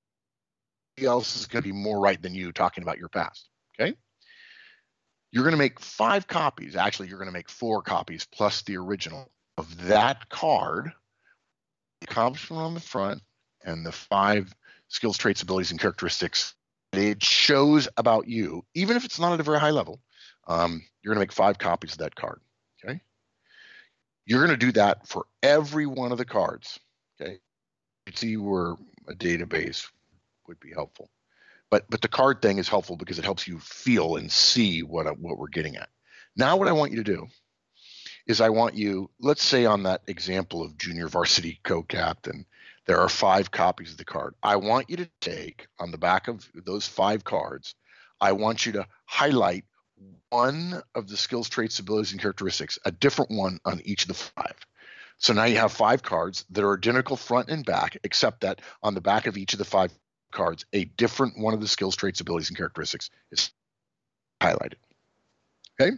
Else is going to be more right than you talking about your past. Okay. You're going to make 5 copies. Actually, you're going to make 4 copies plus the original of that card, the accomplishment on the front, and the 5 skills, traits, abilities, and characteristics it shows about you, even if it's not at a very high level. You're going to make 5 copies of that card. Okay. You're going to do that for every one of the cards. Okay. You see where a database would be helpful. But the card thing is helpful because it helps you feel and see what we're getting at. Now what I want you to do is I want you, let's say on that example of junior varsity co-captain, there are 5 copies of the card. I want you to take on the back of those 5 cards, I want you to highlight one of the skills, traits, abilities, and characteristics, a different one on each of the 5. So now you have 5 cards that are identical front and back, except that on the back of each of the 5 cards, a different one of the skills, traits, abilities, and characteristics is highlighted. Okay.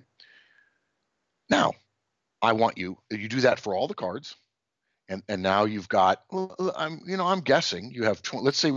Now, I want you do that for all the cards, and now you've got. Well, I'm guessing you have. Let's say,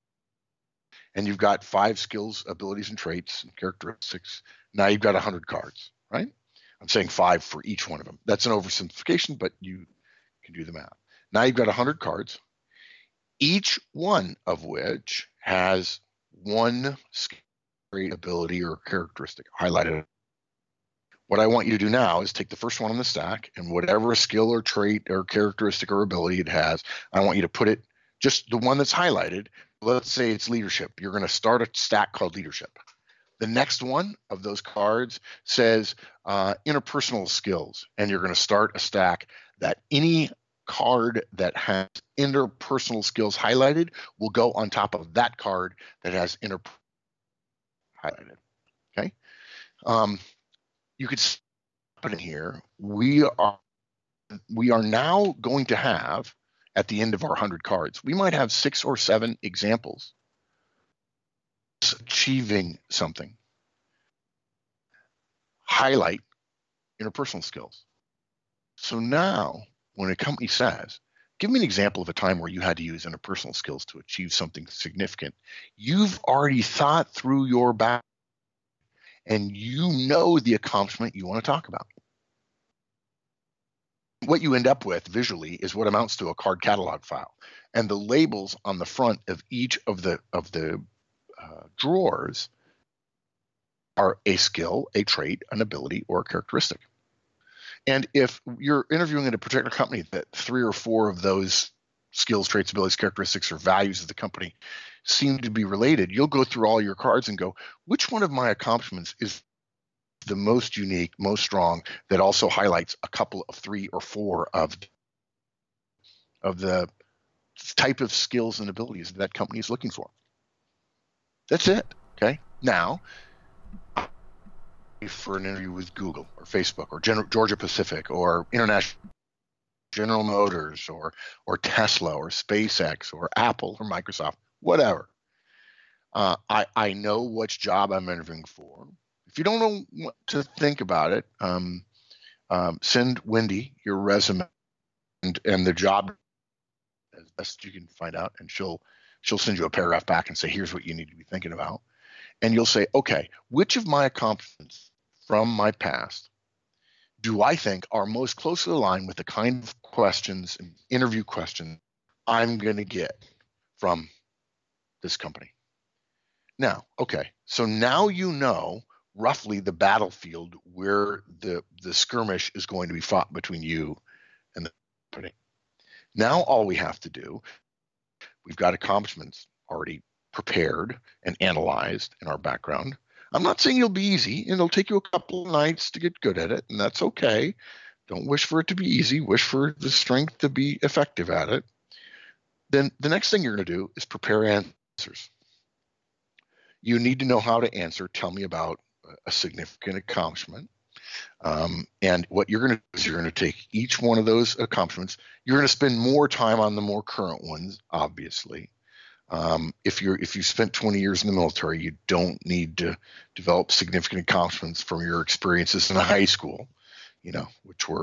and you've got 5 skills, abilities, and traits and characteristics. Now you've got 100 cards, right? I'm saying 5 for each one of them. That's an oversimplification, but you can do the math. Now you've got 100 cards, each one of which has one skill, ability, or characteristic highlighted. What I want you to do now is take the first one on the stack, and whatever skill or trait or characteristic or ability it has, I want you to put it, just the one that's highlighted. Let's say it's leadership. You're going to start a stack called leadership. The next one of those cards says interpersonal skills, and you're going to start a stack that any card that has interpersonal skills highlighted will go on top of that card that has highlighted. Okay, you could put in here. We are now going to have, at the end of our 100 cards, we might have 6 or 7 examples achieving something. Highlight interpersonal skills. So now when a company says, give me an example of a time where you had to use interpersonal skills to achieve something significant, you've already thought through your back and you know the accomplishment you want to talk about. What you end up with visually is what amounts to a card catalog file, and the labels on the front of each of the drawers are a skill, a trait, an ability, or a characteristic. And if you're interviewing at a particular company that 3 or 4 of those skills, traits, abilities, characteristics, or values of the company seem to be related, you'll go through all your cards and go, which one of my accomplishments is the most unique, most strong, that also highlights a couple of 3 or 4 of the type of skills and abilities that company is looking for. That's it. Okay. Now, for an interview with Google or Facebook or Georgia Pacific or International General Motors or Tesla or SpaceX or Apple or Microsoft, whatever. I know which job I'm interviewing for. If you don't know what to think about it, send Wendy your resume and the job as best you can find out, and she'll send you a paragraph back and say, here's what you need to be thinking about. And you'll say, okay, which of my accomplishments from my past do I think are most closely aligned with the kind of questions and interview questions I'm going to get from this company? Now, okay, so now you know roughly the battlefield where the skirmish is going to be fought between you and the company. Now all we have to do, we've got accomplishments already prepared and analyzed in our background. I'm not saying it'll be easy, and it'll take you a couple of nights to get good at it, and that's okay. Don't wish for it to be easy. Wish for the strength to be effective at it. Then the next thing you're going to do is prepare answers. You need to know how to answer. Tell me about a significant accomplishment. And what you're going to do is you're going to take each one of those accomplishments. You're going to spend more time on the more current ones, obviously. If you spent 20 years in the military, you don't need to develop significant accomplishments from your experiences in high school, which were,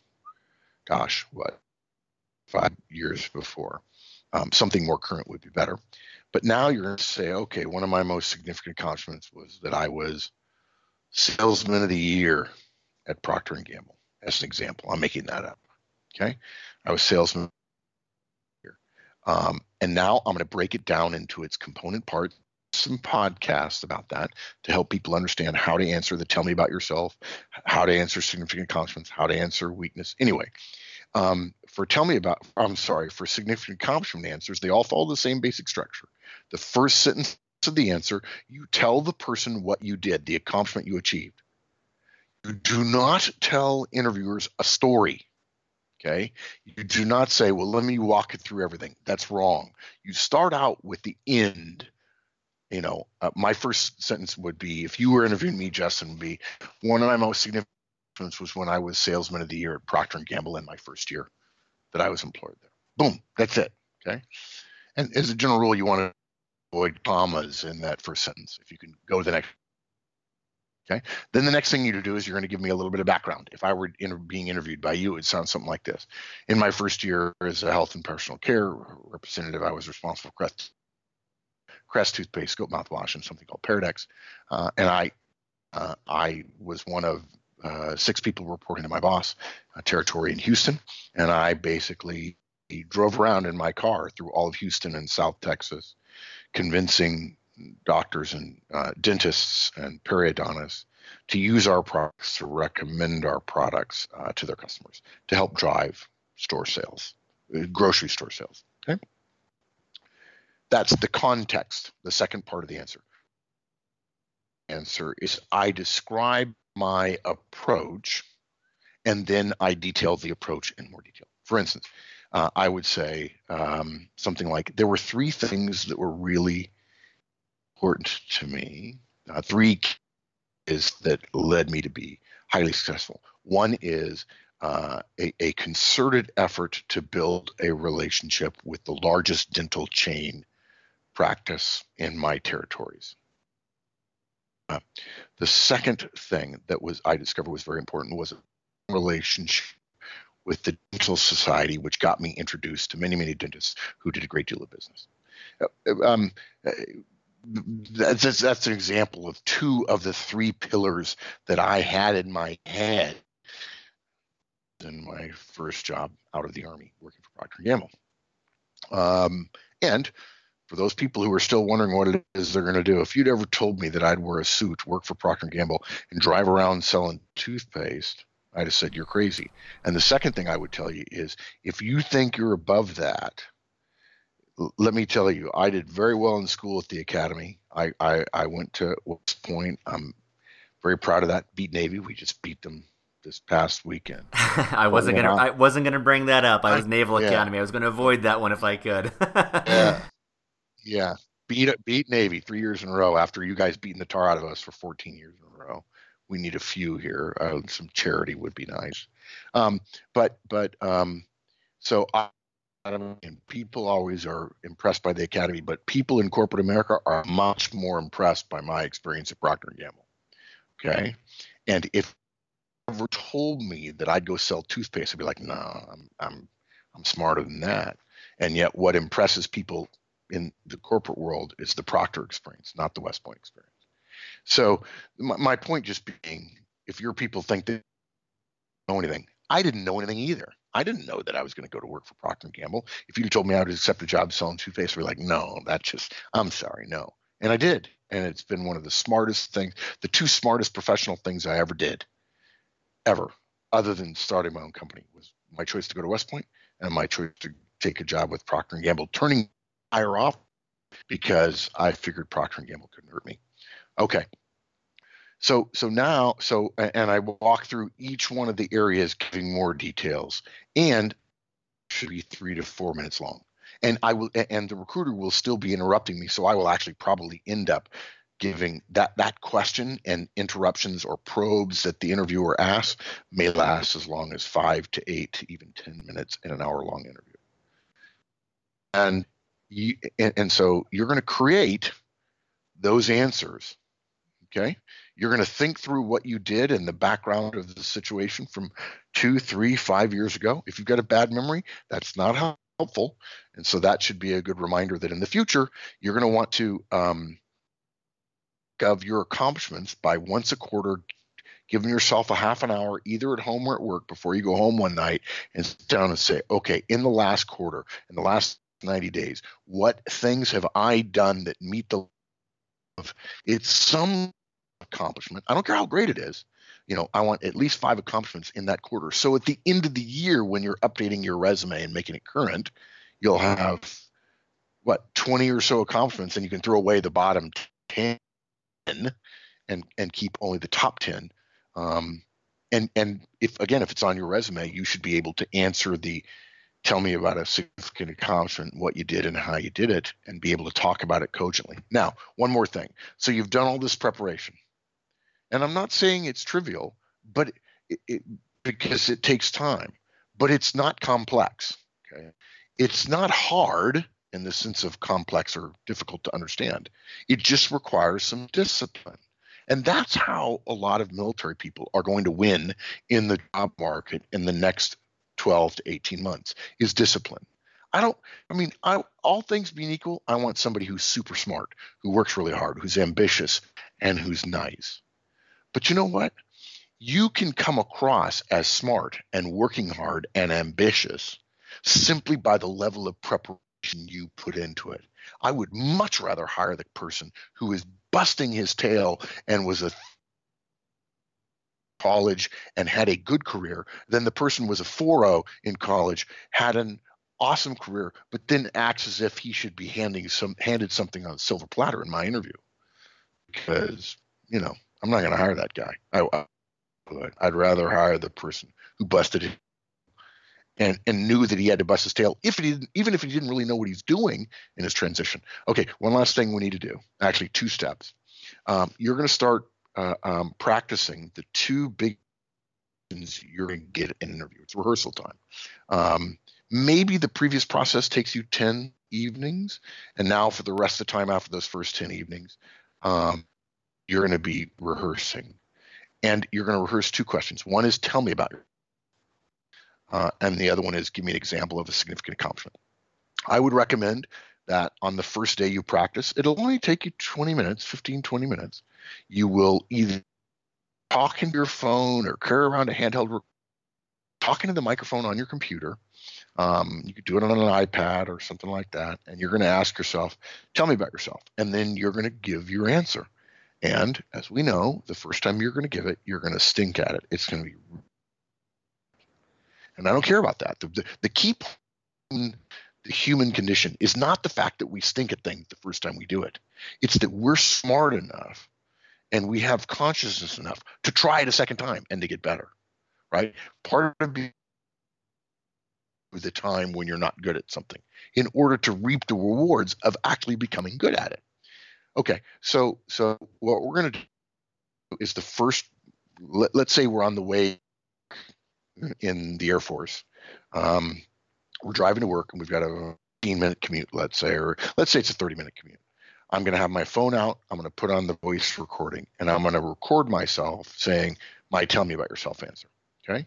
5 years before. Something more current would be better. But now you're going to say, okay, one of my most significant accomplishments was that I was Salesman of the Year at Procter & Gamble, as an example. I'm making that up. Okay, I was Salesman of the Year. And now I'm going to break it down into its component parts, some podcasts about that to help people understand how to answer the tell me about yourself, how to answer significant accomplishments, how to answer weakness. Anyway, for significant accomplishment answers, they all follow the same basic structure. The first sentence of the answer, you tell the person what you did, the accomplishment you achieved. You do not tell interviewers a story. Okay. You do not say, well, let me walk it through everything. That's wrong. You start out with the end. My first sentence would be, if you were interviewing me, Justin, would be, one of my most significant was when I was Salesman of the Year at Procter & Gamble in my first year that I was employed there. Boom. That's it. Okay. And as a general rule, you want to avoid commas in that first sentence if you can go to the next. Okay. Then the next thing you do is you're going to give me a little bit of background. If I were being interviewed by you, it would sound something like this. In my first year as a health and personal care representative, I was responsible for Crest toothpaste, Scope mouthwash, and something called Paradex. And I was one of 6 people reporting to my boss, territory in Houston. And I basically drove around in my car through all of Houston and South Texas, convincing doctors and dentists and periodontists to use our products, to recommend our products to their customers, to help drive store sales, grocery store sales. Okay, that's the context, the second part of the answer. answer is I describe my approach and then I detail the approach in more detail. For instance, I would say something like, there were 3 things that were really important to me. 3 is that led me to be highly successful. One is a concerted effort to build a relationship with the largest dental chain practice in my territories. The second thing that I discovered was very important was a relationship with the Dental Society, which got me introduced to many, many dentists who did a great deal of business. That's an example of 2 of the 3 pillars that I had in my head in my first job out of the Army, working for Procter & Gamble. And for those people who are still wondering what it is they're going to do, if you'd ever told me that I'd wear a suit, work for Procter & Gamble, and drive around selling toothpaste, I'd have said you're crazy. And the second thing I would tell you is, if you think you're above that, let me tell you, I did very well in school at the academy. I went to West Point. I'm very proud of that. Beat Navy. We just beat them this past weekend. I wasn't gonna bring that up. I was Naval Academy. I was going to avoid that one if I could. Yeah. Beat Navy 3 years in a row after you guys beating the tar out of us for 14 years in a row. We need a few here. Some charity would be nice. So and people always are impressed by the academy, but people in corporate America are much more impressed by my experience at Procter & Gamble. Okay. And if you ever told me that I'd go sell toothpaste, I'd be like, no, I'm smarter than that. And yet what impresses people in the corporate world is the Procter experience, not the West Point experience. So my point just being, if your people think they know anything, I didn't know anything either. I didn't know that I was going to go to work for Procter & Gamble. If you told me I would accept a job selling toothpaste, I'd be like, no, I'm sorry, no. And I did. And it's been one of the smartest things, the 2 smartest professional things I ever did, ever, other than starting my own company, was my choice to go to West Point and my choice to take a job with Procter & Gamble, turning higher off because I figured Procter & Gamble couldn't hurt me. Okay. So now, I walk through each one of the areas, giving more details, and should be 3 to 4 minutes long. And the recruiter will still be interrupting me. So I will actually probably end up giving that question, and interruptions or probes that the interviewer asks may last as long as 5 to 8 to even 10 minutes in an hour-long interview. And so you're going to create those answers. Okay. You're going to think through what you did and the background of the situation from 2, 3, 5 years ago. If you've got a bad memory, that's not helpful. And so that should be a good reminder that in the future, you're going to want to of your accomplishments by once a quarter, giving yourself a half an hour, either at home or at work, before you go home one night, and sit down and say, okay, in the last quarter, in the last 90 days, what things have I done that meet the it's some accomplishment. I don't care how great it is. I want at least 5 accomplishments in that quarter. So at the end of the year, when you're updating your resume and making it current, you'll have 20 or so accomplishments, and you can throw away the bottom 10 and keep only the top 10. And if it's on your resume, you should be able to answer tell me about a significant accomplishment, what you did and how you did it, and be able to talk about it cogently. Now, one more thing. So you've done all this preparation. And I'm not saying it's trivial, but because it takes time, but it's not complex. Okay. It's not hard in the sense of complex or difficult to understand. It just requires some discipline. And that's how a lot of military people are going to win in the job market in the next 12 to 18 months, is discipline. All things being equal, I want somebody who's super smart, who works really hard, who's ambitious, and who's nice. But you know what? You can come across as smart and working hard and ambitious simply by the level of preparation you put into it. I would much rather hire the person who is busting his tail and was a college and had a good career than the person was a 4.0 in college, had an awesome career, but then acts as if he should be handed something on a silver platter in my interview. Because I'm not going to hire that guy. I'd rather hire the person who busted it and knew that he had to bust his tail, even if he didn't really know what he's doing in his transition. Okay, one last thing we need to do. Actually, 2 steps. You're going to start practicing the 2 big things you're going to get in an interview. It's rehearsal time. Maybe the previous process takes you 10 evenings, and now for the rest of the time after those first 10 evenings, you're going to be rehearsing. And you're going to rehearse 2 questions. One is, tell me about your, and the other one is, give me an example of a significant accomplishment. I would recommend that on the first day you practice, it'll only take you 20 minutes, 15, 20 minutes. You will either talk into your phone or carry around a handheld, talking to the microphone on your computer. You could do it on an iPad or something like that. And you're going to ask yourself, tell me about yourself. And then you're going to give your answer. And as we know, the first time you're going to give it, you're going to stink at it. It's going to be, and I don't care about that. The key in the human condition is not the fact that we stink at things the first time we do it. It's that we're smart enough and we have consciousness enough to try it a second time and to get better, right? Part of the time when you're not good at something in order to reap the rewards of actually becoming good at it. Okay, so what we're going to do is the first, let's say we're on the way in the Air Force. We're driving to work and we've got a 15-minute commute, let's say, or let's say it's a 30-minute commute. I'm going to have my phone out. I'm going to put on the voice recording and I'm going to record myself saying my tell me about yourself answer. Okay.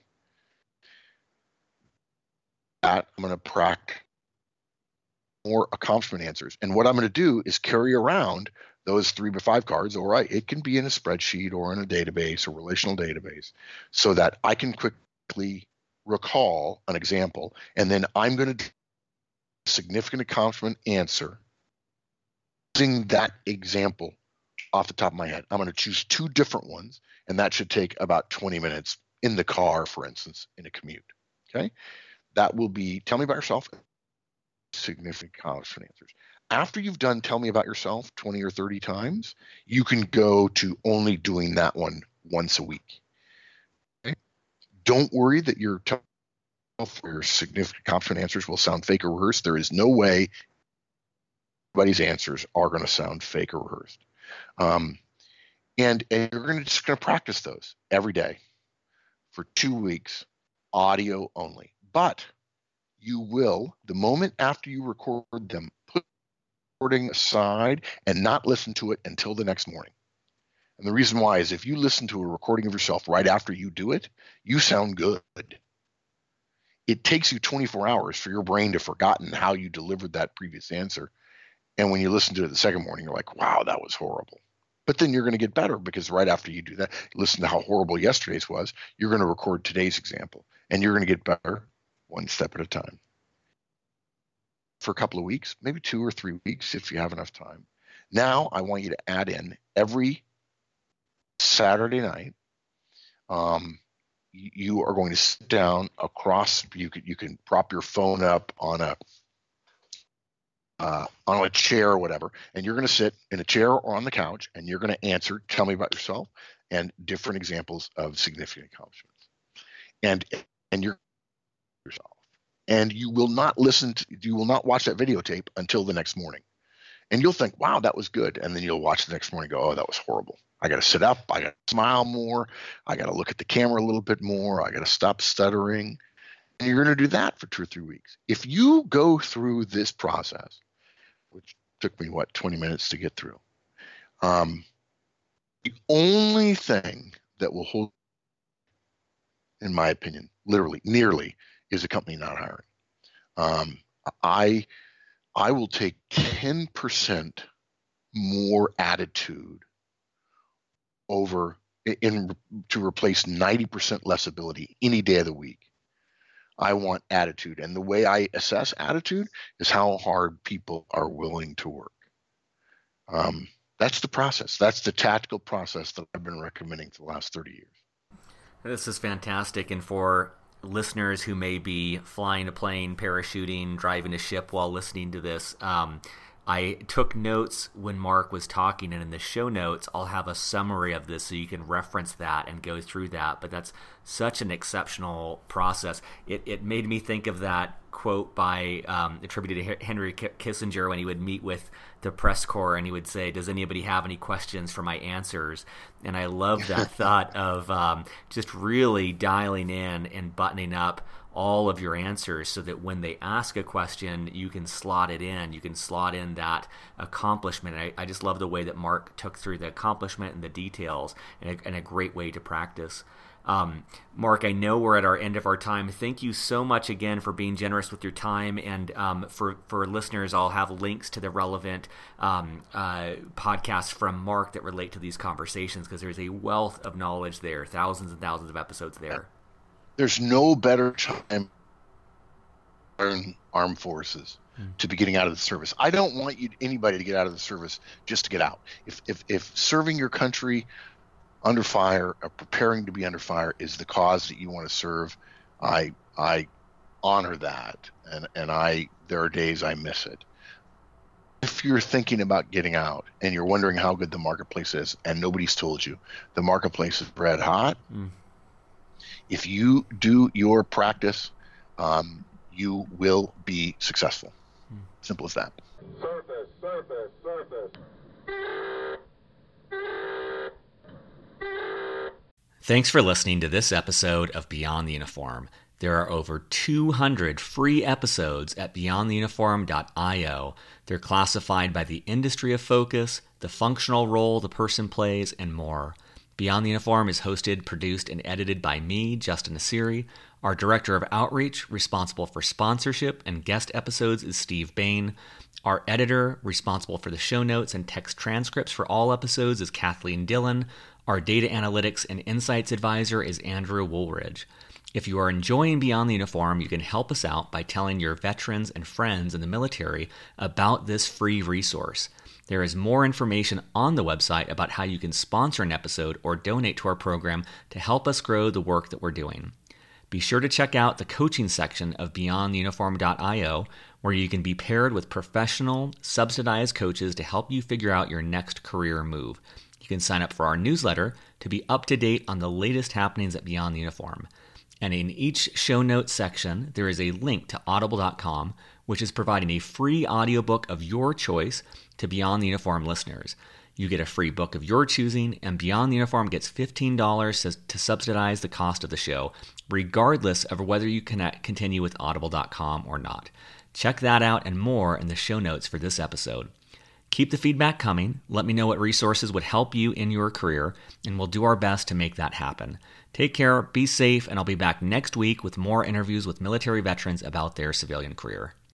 I'm going to practice more accomplishment answers. And what I'm going to do is carry around those 3x5 cards, or it can be in a spreadsheet or in a database or relational database, so that I can quickly recall an example. And then I'm going to do a significant accomplishment answer using that example off the top of my head. I'm going to choose 2 different ones, and that should take about 20 minutes in the car, for instance, in a commute. Okay. That will be tell me about yourself, significant accomplishment answers. After you've done tell me about yourself 20 or 30 times, you can go to only doing that one once a week. Okay? Don't worry that your significant accomplishment answers will sound fake or rehearsed. There is no way everybody's answers are going to sound fake or rehearsed. And you're just going to practice those every day for 2 weeks, audio only. But you will, the moment after you record them, put recording aside and not listen to it until the next morning. And the reason why is if you listen to a recording of yourself right after you do it, you sound good. It takes you 24 hours for your brain to have forgotten how you delivered that previous answer. And when you listen to it the second morning, you're like, wow, that was horrible. But then you're going to get better because right after you do that, listen to how horrible yesterday's was, you're going to record today's example. And you're going to get better one step at a time. For a couple of weeks, maybe 2 or 3 weeks if you have enough time. Now I want you to add in every Saturday night. You are going to sit down across. You can prop your phone up on a chair or whatever, and you're going to sit in a chair or on the couch, and you're going to answer, tell me about yourself, and different examples of significant accomplishments. And you're yourself. And you will not watch that videotape until the next morning. And you'll think, wow, that was good. And then you'll watch the next morning and go, oh, that was horrible. I got to sit up. I got to smile more. I got to look at the camera a little bit more. I got to stop stuttering. And you're going to do that for 2 or 3 weeks. If you go through this process, which took me, 20 minutes to get through, the only thing that will hold, in my opinion, nearly, is a company not hiring. I will take 10% more attitude to replace 90% less ability any day of the week. I want attitude, and the way I assess attitude is how hard people are willing to work. That's the process. That's the tactical process that I've been recommending for the last 30 years. This is fantastic, and for listeners who may be flying a plane, parachuting, driving a ship while listening to this, I took notes when Mark was talking, and in the show notes, I'll have a summary of this so you can reference that and go through that. But that's such an exceptional process. It made me think of that quote by attributed to Henry Kissinger when he would meet with the press corps and he would say, "Does anybody have any questions for my answers?" And I love that thought of just really dialing in and buttoning up all of your answers so that when they ask a question, you can slot it in. You can slot in that accomplishment. I just love the way that Mark took through the accomplishment and the details, and a great way to practice. Mark, I know we're at our end of our time. Thank you so much again for being generous with your time. And for listeners, I'll have links to the relevant podcasts from Mark that relate to these conversations, because there's a wealth of knowledge there, thousands and thousands of episodes there. There's no better time to learn armed forces to be getting out of the service. I don't want anybody to get out of the service just to get out. If serving your country under fire or preparing to be under fire is the cause that you want to serve, I honor that, and there are days I miss it. If you're thinking about getting out and you're wondering how good the marketplace is and nobody's told you, the marketplace is red hot. If you do your practice, you will be successful. Simple as that. Surface. Thanks for listening to this episode of Beyond the Uniform. There are over 200 free episodes at beyondtheuniform.io. They're classified by the industry of focus, the functional role the person plays, and more. Beyond the Uniform is hosted, produced, and edited by me, Justin Nassiri. Our Director of Outreach, responsible for sponsorship and guest episodes, is Steve Bain. Our editor, responsible for the show notes and text transcripts for all episodes, is Kathleen Dillon. Our data analytics and insights advisor is Andrew Woolridge. If you are enjoying Beyond the Uniform, you can help us out by telling your veterans and friends in the military about this free resource. There is more information on the website about how you can sponsor an episode or donate to our program to help us grow the work that we're doing. Be sure to check out the coaching section of beyondtheuniform.io, where you can be paired with professional, subsidized coaches to help you figure out your next career move. You can sign up for our newsletter to be up to date on the latest happenings at Beyond the Uniform. And in each show notes section, there is a link to audible.com, which is providing a free audiobook of your choice to Beyond the Uniform listeners. You get a free book of your choosing, and Beyond the Uniform gets $15 to subsidize the cost of the show, regardless of whether you continue with audible.com or not. Check that out and more in the show notes for this episode. Keep the feedback coming. Let me know what resources would help you in your career, and we'll do our best to make that happen. Take care, be safe, and I'll be back next week with more interviews with military veterans about their civilian career.